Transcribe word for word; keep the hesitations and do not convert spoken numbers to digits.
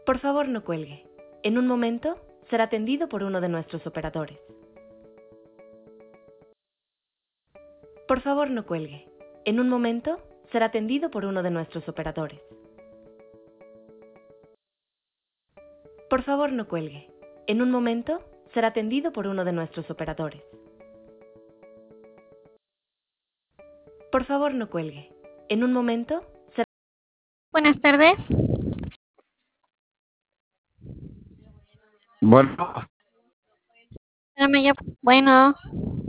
Por favor, no cuelgue. En un momento será atendido por uno de nuestros operadores. Por favor, no cuelgue. En un momento será atendido por uno de nuestros operadores. Por favor, no cuelgue. En un momento será atendido por uno de nuestros operadores. Por favor, no cuelgue. En un momento será... Buenas tardes. Bueno, Espérame ya. Bueno,